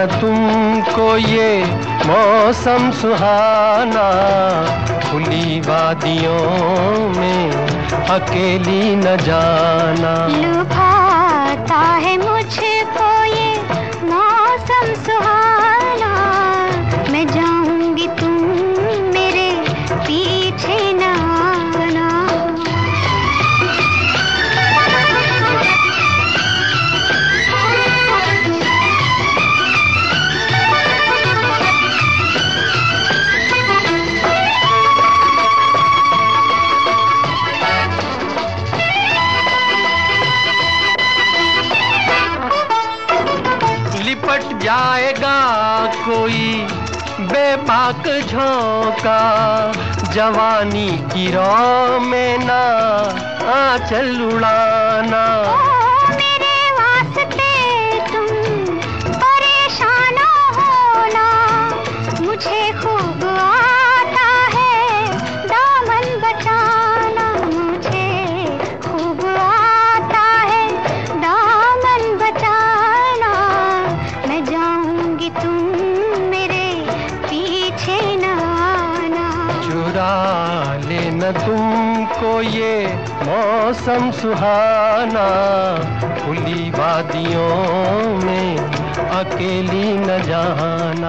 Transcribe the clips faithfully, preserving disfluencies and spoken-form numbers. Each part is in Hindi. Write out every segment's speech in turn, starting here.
तुमको ये मौसम सुहाना, खुली वादियों में अकेली न जाना। लुभाता है मुझको ये मौसम सुहाना, मैं जाऊंगी तुम मेरे पीछे न आना। लिपट जाएगा कोई बेबाक झोंका, जवानी की रौ में ना आंचल उड़ाना। ओ मेरे वास्ते तुम परेशान होना, मुझे खूब आता है दामन बचाना। मुझे खूब आता है दामन बचाना, मैं जाऊंगी तुम मेरे पीछे न आना। चुरा लेना तुमको ये मौसम सुहाना, खुली वादियों में अकेली न जाना।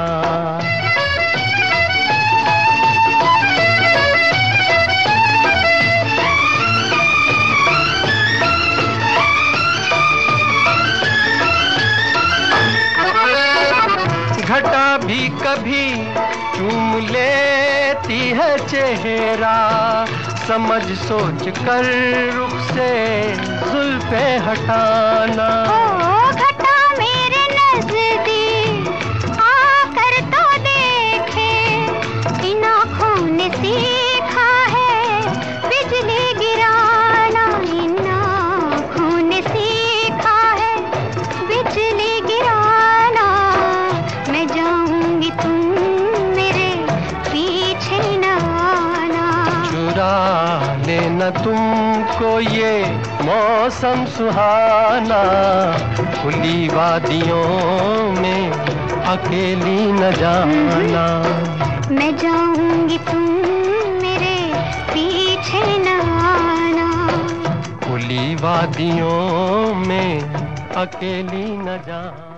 घटा भी कभी चूम लेती है चेहरा, समझ सोच कर रुख से जुल्फे हटाना। ओ घटा मेरे नजदीक आकर तो देखे, इन आँखों ने सीखा है बिजली गिराना। इन आँखों ने सीखा है बिजली गिराना, मैं जाऊंगी तुम मेरे पीछे न आना। चुरा लेना तुमको ये मौसम सुहाना, खुली वादियों में अकेली न जाना। मैं जाऊंगी तुम मेरे पीछे न आना। खुली वादियों में अकेली न जाना।